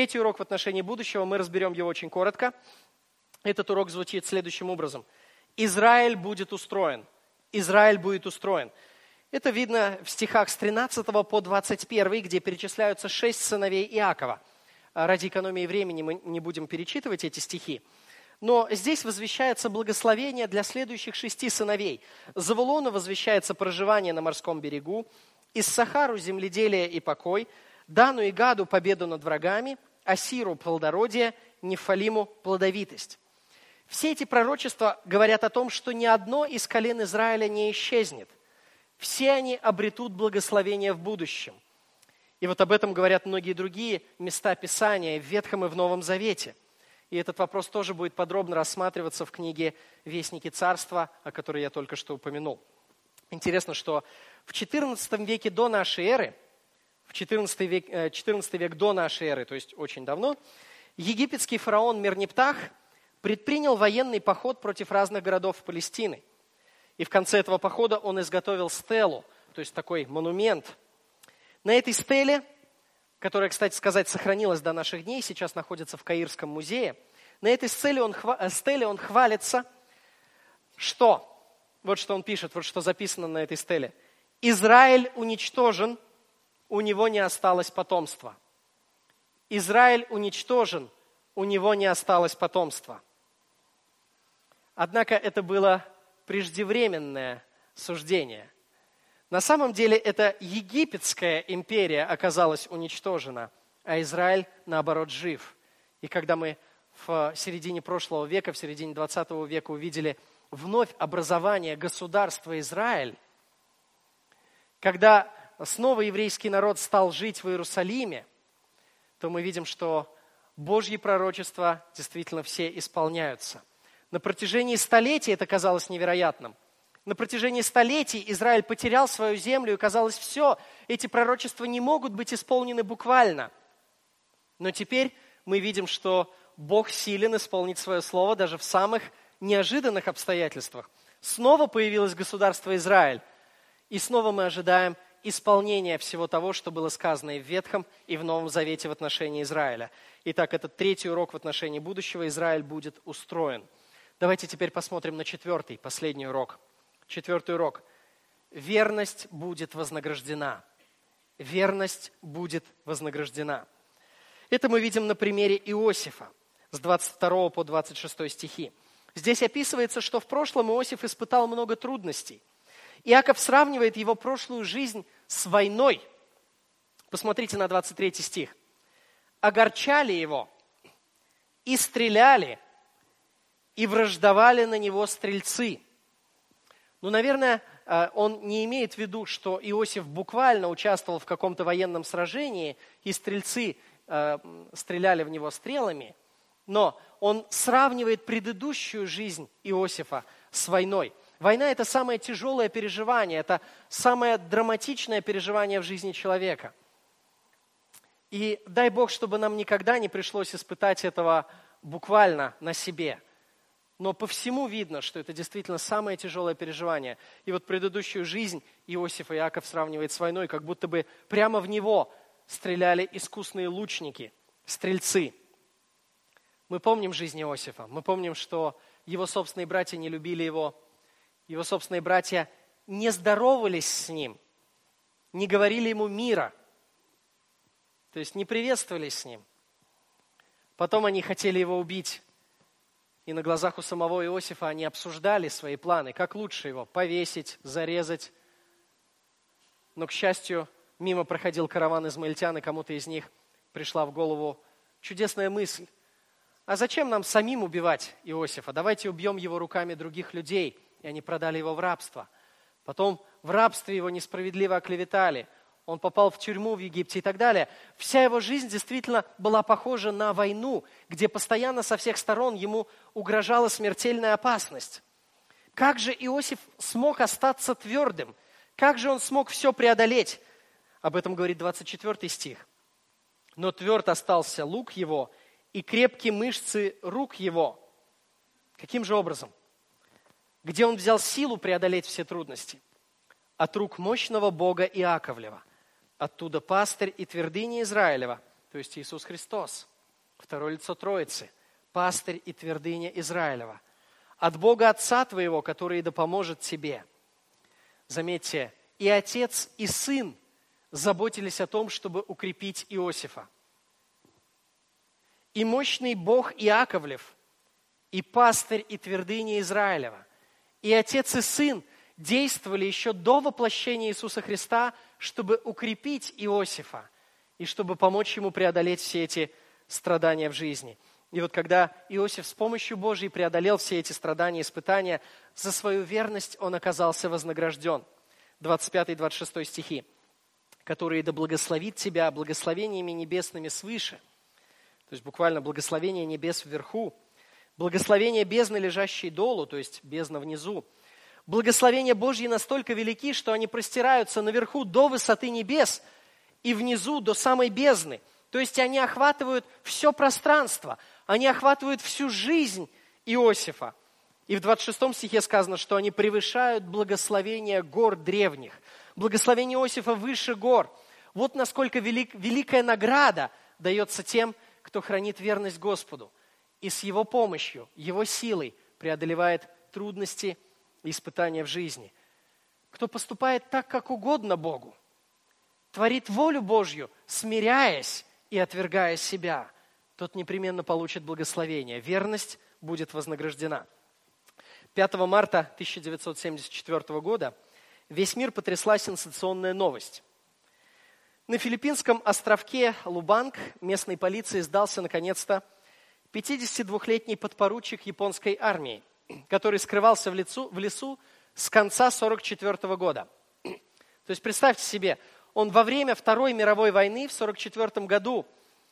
Мы разберем его очень коротко. Этот урок звучит следующим образом. Израиль будет устроен. Израиль будет устроен. Это видно в стихах с 13 по 21, где перечисляются 6 сыновей Иакова. Ради экономии времени мы не будем перечитывать эти стихи. Но здесь возвещается благословение для следующих 6 сыновей. Завулону возвещается проживание на морском берегу, Иссахару земледелие и покой, Дану и Гаду победу над врагами, Асиру плодородие, Нефалиму плодовитость. Все эти пророчества говорят о том, что ни одно из колен Израиля не исчезнет. Все они обретут благословение в будущем. И вот об этом говорят многие другие места Писания в Ветхом и в Новом Завете. И этот вопрос тоже будет подробно рассматриваться в книге «Вестники царства», о которой я только что упомянул. Интересно, что в XIV веке до нашей эры, в XIV век до нашей эры, то есть очень давно, египетский фараон Мерниптах предпринял военный поход против разных городов Палестины. И в конце этого похода он изготовил стелу, то есть такой монумент. На этой стеле, которая, кстати сказать, сохранилась до наших дней, сейчас находится в Каирском музее, на этой стеле он хвалится, что? Вот что он пишет, вот что записано на этой стеле. «Израиль уничтожен, у него не осталось потомства». Израиль уничтожен, у него не осталось потомства. Однако это было преждевременное суждение. На самом деле это египетская империя оказалась уничтожена, а Израиль, наоборот, жив. И когда мы в середине прошлого века, в середине 20 века увидели вновь образование государства Израиль, когда снова еврейский народ стал жить в Иерусалиме, то мы видим, что Божьи пророчества действительно все исполняются. На протяжении столетий это казалось невероятным. На протяжении столетий Израиль потерял свою землю, и казалось, все, эти пророчества не могут быть исполнены буквально. Но теперь мы видим, что Бог силен исполнить свое слово даже в самых неожиданных обстоятельствах. Снова появилось государство Израиль, и снова мы ожидаем исполнения всего того, что было сказано и в Ветхом, и в Новом Завете в отношении Израиля. Итак, этот 3-й урок в отношении будущего. Израиль будет устроен. Давайте теперь посмотрим на 4-й, последний урок. 4-й урок. Верность будет вознаграждена. Верность будет вознаграждена. Это мы видим на примере Иосифа с 22 по 26 стихи. Здесь описывается, что в прошлом Иосиф испытал много трудностей. Иаков сравнивает его прошлую жизнь с войной. Посмотрите на 23 стих. «Огорчали его, и стреляли, и враждовали на него стрельцы». Ну, наверное, он не имеет в виду, что Иосиф буквально участвовал в каком-то военном сражении, и стрельцы стреляли в него стрелами, но он сравнивает предыдущую жизнь Иосифа с войной. Война – это самое тяжелое переживание, это самое драматичное переживание в жизни человека. И дай Бог, чтобы нам никогда не пришлось испытать этого буквально на себе. Но по всему видно, что это действительно самое тяжелое переживание. И вот предыдущую жизнь Иосифа Иаков сравнивает с войной, как будто бы прямо в него стреляли искусные лучники, стрельцы. Мы помним жизнь Иосифа, мы помним, что его собственные братья не любили его собственные братья не здоровались с ним, не говорили ему мира, то есть не приветствовались с ним. Потом они хотели его убить. И на глазах у самого Иосифа они обсуждали свои планы, как лучше его повесить, зарезать. Но, к счастью, мимо проходил караван измаильтян, и кому-то из них пришла в голову чудесная мысль. А зачем нам самим убивать Иосифа? Давайте убьем его руками других людей. И они продали его в рабство. Потом в рабстве его несправедливо оклеветали. Он попал в тюрьму в Египте и так далее. Вся его жизнь действительно была похожа на войну, где постоянно со всех сторон ему угрожала смертельная опасность. Как же Иосиф смог остаться твердым? Как же он смог все преодолеть? Об этом говорит 24 стих. «Но тверд остался лук его, и крепкие мышцы рук его». Каким же образом? Где он взял силу преодолеть все трудности? От рук мощного Бога Иаковлева. Оттуда пастырь и твердыня Израилева, то есть Иисус Христос, второе лицо Троицы, пастырь и твердыня Израилева. От Бога Отца твоего, который да поможет тебе. Заметьте, и отец, и сын заботились о том, чтобы укрепить Иосифа. И мощный Бог Иаковлев и пастырь, и твердыня Израилева. И Отец и Сын действовали еще до воплощения Иисуса Христа, чтобы укрепить Иосифа и чтобы помочь ему преодолеть все эти страдания в жизни. И вот когда Иосиф с помощью Божьей преодолел все эти страдания и испытания, за свою верность он оказался вознагражден. 25-26 стихи. «Который да благословит тебя благословениями небесными свыше». То есть буквально благословение небес вверху. Благословение бездны, лежащей долу, то есть бездна внизу. Благословения Божьи настолько велики, что они простираются наверху до высоты небес и внизу до самой бездны. То есть они охватывают все пространство, они охватывают всю жизнь Иосифа. И в 26 стихе сказано, что они превышают благословения гор древних. Благословение Иосифа выше гор. Вот насколько великая награда дается тем, кто хранит верность Господу и с Его помощью, Его силой преодолевает трудности и испытания в жизни. Кто поступает так, как угодно Богу, творит волю Божью, смиряясь и отвергая себя, тот непременно получит благословение. Верность будет вознаграждена. 5 марта 1974 года весь мир потрясла сенсационная новость. На филиппинском островке Лубанг местной полиции сдался, наконец-то, 52-летний подпоручик японской армии, который скрывался в лесу с конца 1944 года. То есть представьте себе, он во время Второй мировой войны в 1944 году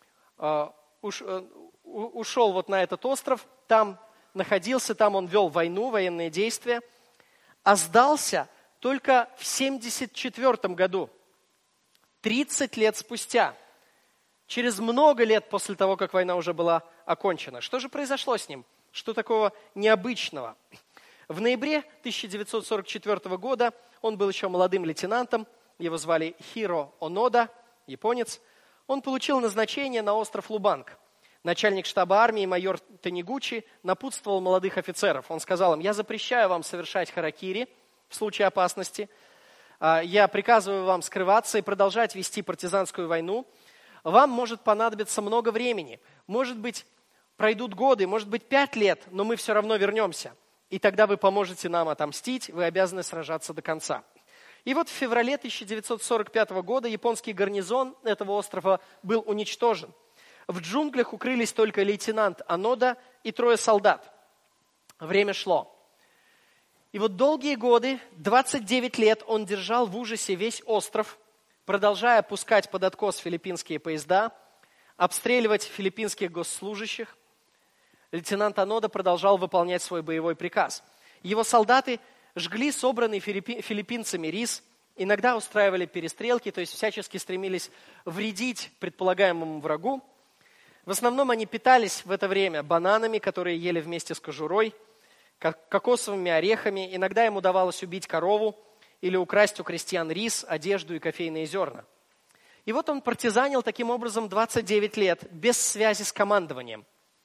ушел вот на этот остров, там находился, там он вел войну, военные действия, а сдался только в 1974 году. 30 лет спустя, через много лет после того, как война уже была окончена. Что же произошло с ним? Что такого необычного? В ноябре 1944 года он был еще молодым лейтенантом, его звали Хиро Онода, японец. Он получил назначение на остров Лубанг. Начальник штаба армии майор Танигучи напутствовал молодых офицеров. Он сказал им: «Я запрещаю вам совершать харакири в случае опасности. Я приказываю вам скрываться и продолжать вести партизанскую войну. Вам может понадобиться много времени. Может быть, пройдут годы, может быть, 5 лет, но мы все равно вернемся. И тогда вы поможете нам отомстить, вы обязаны сражаться до конца». И вот в феврале 1945 года японский гарнизон этого острова был уничтожен. В джунглях укрылись только лейтенант Онода и 3 солдат. Время шло. И вот долгие годы, 29 лет, он держал в ужасе весь остров, продолжая пускать под откос филиппинские поезда, обстреливать филиппинских госслужащих. Лейтенант Онода продолжал выполнять свой боевой приказ. Его солдаты жгли собранный филиппинцами рис, иногда устраивали перестрелки, то есть всячески стремились вредить предполагаемому врагу. В основном они питались в это время бананами, которые ели вместе с кожурой, кокосовыми орехами. Иногда им удавалось убить корову или украсть у крестьян рис, одежду и кофейные зерна. И вот он партизанил таким образом 29 лет, без связи с командованием.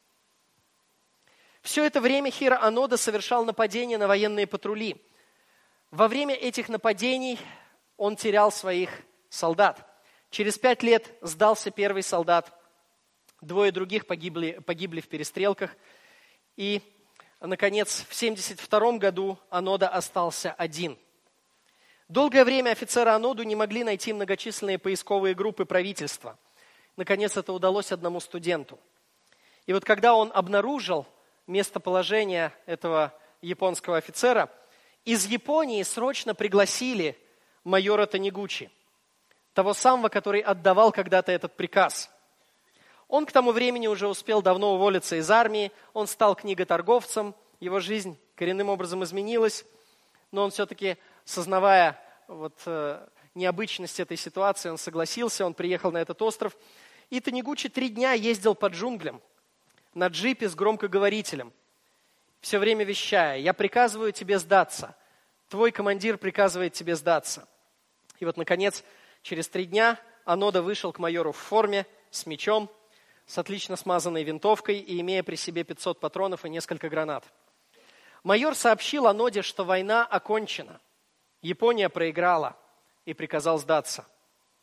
Все это время Хиро Онода совершал нападения на военные патрули. Во время этих нападений он терял своих солдат. Через 5 лет сдался первый солдат. 2 других погибли в перестрелках. И, наконец, в 1972 году Онода остался один. Долгое время офицеры Оноду не могли найти многочисленные поисковые группы правительства. Наконец, это удалось одному студенту. И вот когда он обнаружил местоположение этого японского офицера, из Японии срочно пригласили майора Танигучи, того самого, который отдавал когда-то этот приказ. Он к тому времени уже успел давно уволиться из армии, он стал книготорговцем, его жизнь коренным образом изменилась, но он все-таки, сознавая необычность этой ситуации, он согласился, он приехал на этот остров. И Танигучи 3 дня ездил по джунглям на джипе с громкоговорителем, все время вещая: «Я приказываю тебе сдаться, твой командир приказывает тебе сдаться». И вот, наконец, через 3 дня Онода вышел к майору в форме, с мечом, с отлично смазанной винтовкой и имея при себе 500 патронов и несколько гранат. Майор сообщил Оноде, что война окончена, Япония проиграла, и приказал сдаться.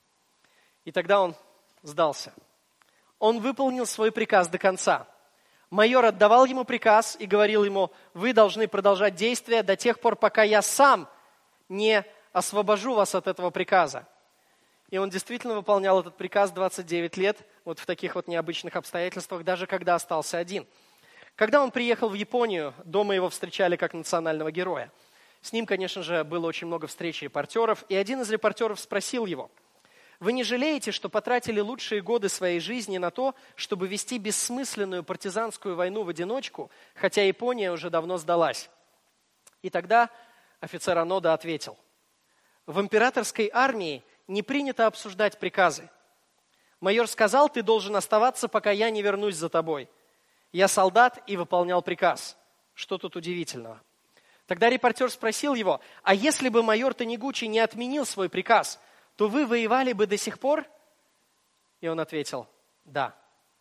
И тогда он сдался. Он выполнил свой приказ до конца. Майор отдавал ему приказ и говорил ему: вы должны продолжать действия до тех пор, пока я сам не освобожу вас от этого приказа. И он действительно выполнял этот приказ 29 лет, вот в таких вот необычных обстоятельствах, даже когда остался один. Когда он приехал в Японию, дома его встречали как национального героя. С ним, конечно же, было очень много встреч репортеров, и один из репортеров спросил его: вы не жалеете, что потратили лучшие годы своей жизни на то, чтобы вести бессмысленную партизанскую войну в одиночку, хотя Япония уже давно сдалась? И тогда офицер Онода ответил: в императорской армии не принято обсуждать приказы. Майор сказал: ты должен оставаться, пока я не вернусь за тобой. Я солдат и выполнял приказ. Что тут удивительного? Тогда репортер спросил его: а если бы майор Танигучи не отменил свой приказ, то вы воевали бы до сих пор? И он ответил: да.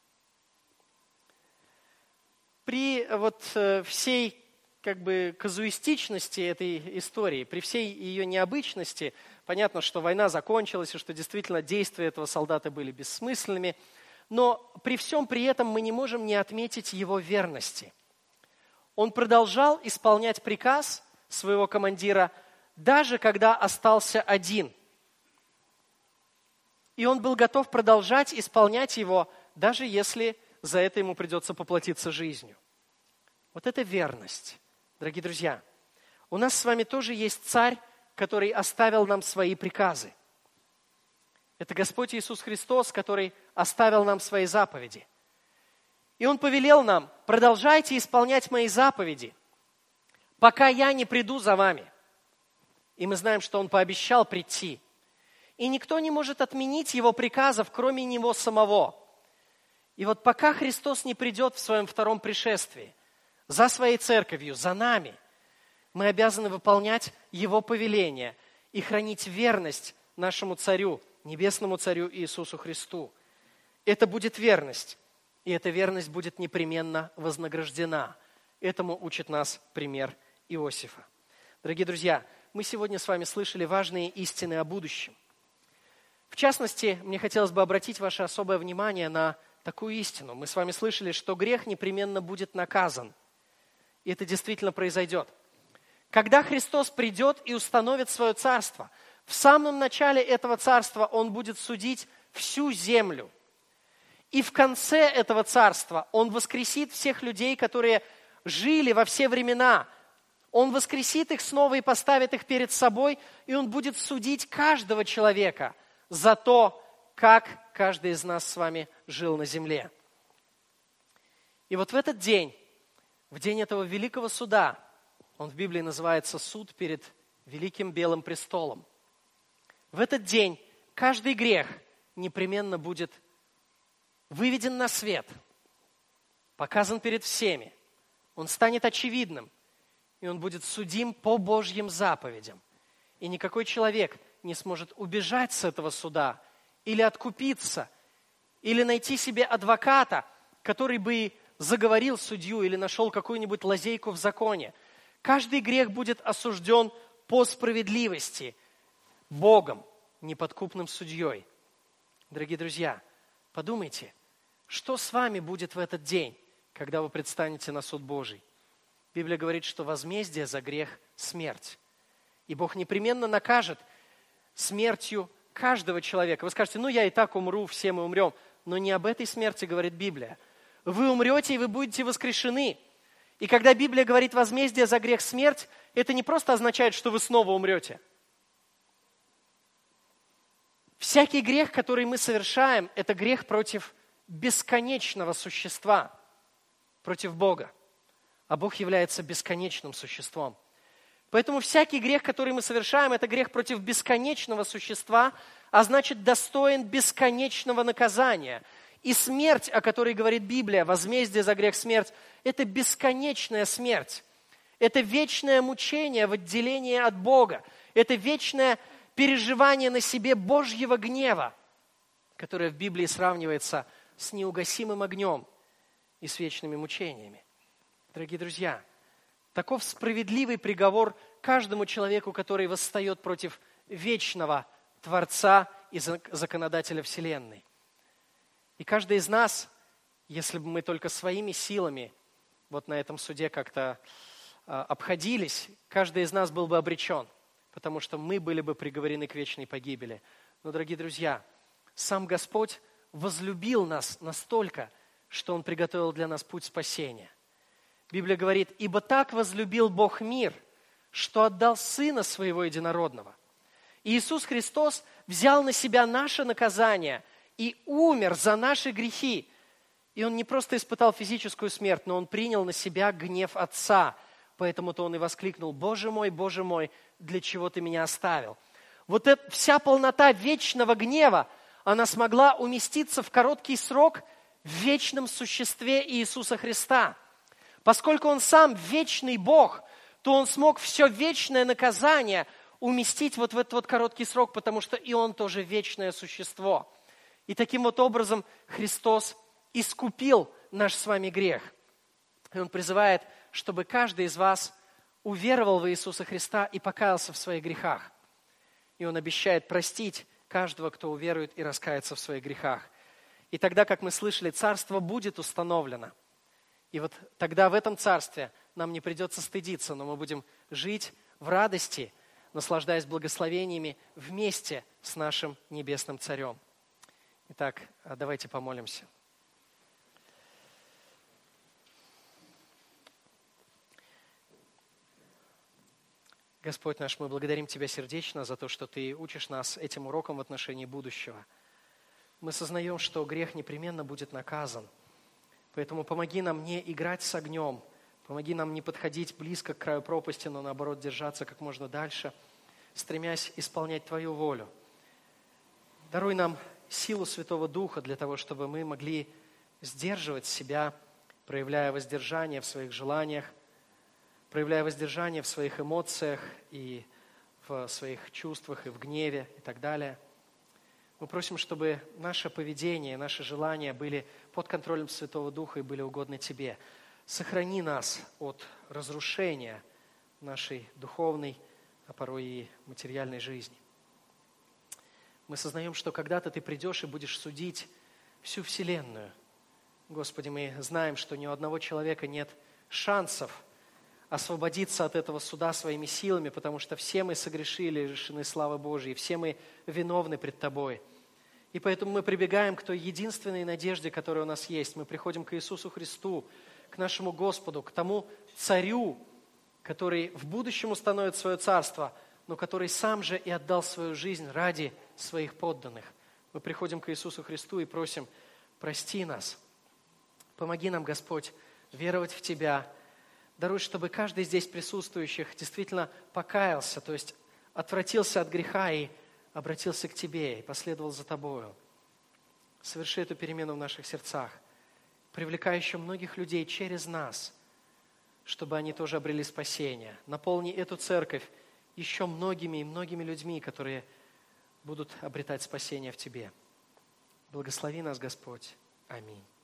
При всей казуистичности этой истории, при всей ее необычности, понятно, что война закончилась и что действительно действия этого солдата были бессмысленными, но при всем при этом мы не можем не отметить его верности. Он продолжал исполнять приказ своего командира, даже когда остался один. И он был готов продолжать исполнять его, даже если за это ему придется поплатиться жизнью. Вот это верность, дорогие друзья. У нас с вами тоже есть царь, который оставил нам свои приказы. Это Господь Иисус Христос, который оставил нам свои заповеди. И Он повелел нам: продолжайте исполнять мои заповеди, пока я не приду за вами. И мы знаем, что Он пообещал прийти. И никто не может отменить Его приказов, кроме Него самого. И вот пока Христос не придет в Своем втором пришествии, за Своей церковью, за нами, мы обязаны выполнять Его повеления и хранить верность нашему Царю, Небесному Царю Иисусу Христу. Это будет верность. И эта верность будет непременно вознаграждена. Этому учит нас пример Иосифа. Дорогие друзья, мы сегодня с вами слышали важные истины о будущем. В частности, мне хотелось бы обратить ваше особое внимание на такую истину. Мы с вами слышали, что грех непременно будет наказан. И это действительно произойдет. Когда Христос придет и установит свое царство, в самом начале этого царства Он будет судить всю землю. И в конце этого царства Он воскресит всех людей, которые жили во все времена. Он воскресит их снова и поставит их перед собой, и Он будет судить каждого человека за то, как каждый из нас с вами жил на земле. И вот в этот день, в день этого великого суда, он в Библии называется суд перед великим белым престолом. В этот день каждый грех непременно будет выведен на свет, показан перед всеми. Он станет очевидным, и он будет судим по Божьим заповедям. И никакой человек не сможет убежать с этого суда или откупиться, или найти себе адвоката, который бы заговорил судью или нашел какую-нибудь лазейку в законе. Каждый грех будет осужден по справедливости Богом, неподкупным судьей. Дорогие друзья, подумайте, что с вами будет в этот день, когда вы предстанете на суд Божий? Библия говорит, что возмездие за грех – смерть. И Бог непременно накажет смертью каждого человека. Вы скажете: я и так умру, все мы умрем. Но не об этой смерти говорит Библия. Вы умрете, и вы будете воскрешены. И когда Библия говорит возмездие за грех – смерть, это не просто означает, что вы снова умрете. Всякий грех, который мы совершаем, это грех против бесконечного существа, против Бога. А Бог является бесконечным существом. Поэтому всякий грех, который мы совершаем, это грех против бесконечного существа, а значит, достоин бесконечного наказания. И смерть, о которой говорит Библия, возмездие за грех – смерть, это бесконечная смерть. Это вечное мучение в отделении от Бога. Это вечное переживание на себе Божьего гнева, которое в Библии сравнивается с неугасимым огнем и с вечными мучениями. Дорогие друзья, таков справедливый приговор каждому человеку, который восстает против вечного Творца и законодателя Вселенной. И каждый из нас Если бы мы только своими силами вот на этом суде как-то обходились, каждый из нас был бы обречен, потому что мы были бы приговорены к вечной погибели. Но, дорогие друзья, сам Господь возлюбил нас настолько, что Он приготовил для нас путь спасения. Библия говорит: «Ибо так возлюбил Бог мир, что отдал Сына Своего Единородного». И Иисус Христос взял на себя наше наказание и умер за наши грехи. И Он не просто испытал физическую смерть, но Он принял на себя гнев Отца. Поэтому-то Он и воскликнул: Боже мой, для чего Ты меня оставил?» Вот эта вся полнота вечного гнева, она смогла уместиться в короткий срок в вечном существе Иисуса Христа. Поскольку Он сам вечный Бог, то Он смог все вечное наказание уместить вот в этот вот короткий срок, потому что и Он тоже вечное существо. И таким вот образом Христос искупил наш с вами грех. И Он призывает, чтобы каждый из вас уверовал в Иисуса Христа и покаялся в своих грехах. И Он обещает простить каждого, кто уверует и раскается в своих грехах. И тогда, как мы слышали, царство будет установлено. И вот тогда в этом царстве нам не придется стыдиться, но мы будем жить в радости, наслаждаясь благословениями вместе с нашим небесным Царем. Итак, давайте помолимся. Господь наш, мы благодарим Тебя сердечно за то, что Ты учишь нас этим уроком в отношении будущего. Мы сознаем, что грех непременно будет наказан. Поэтому помоги нам не играть с огнем, помоги нам не подходить близко к краю пропасти, но наоборот держаться как можно дальше, стремясь исполнять Твою волю. Даруй нам силу Святого Духа для того, чтобы мы могли сдерживать себя, проявляя воздержание в своих желаниях, проявляя воздержание в своих эмоциях и в своих чувствах, и в гневе, и так далее. Мы просим, чтобы наше поведение, наши желания были под контролем Святого Духа и были угодны Тебе. Сохрани нас от разрушения нашей духовной, а порой и материальной жизни. Мы сознаем, что когда-то Ты придешь и будешь судить всю вселенную. Господи, мы знаем, что ни у одного человека нет шансов освободиться от этого суда своими силами, потому что все мы согрешили, лишены славы Божьей, все мы виновны пред Тобой. И поэтому мы прибегаем к той единственной надежде, которая у нас есть. Мы приходим к Иисусу Христу, к нашему Господу, к тому Царю, который в будущем установит свое царство, но который сам же и отдал свою жизнь ради своих подданных. Мы приходим к Иисусу Христу и просим: прости нас. Помоги нам, Господь, веровать в Тебя. Даруй, чтобы каждый здесь присутствующих действительно покаялся, то есть отвратился от греха и обратился к Тебе и последовал за Тобою. Соверши эту перемену в наших сердцах, привлекая еще многих людей через нас, чтобы они тоже обрели спасение. Наполни эту церковь еще многими и многими людьми, которые будут обретать спасение в Тебе. Благослови нас, Господь. Аминь.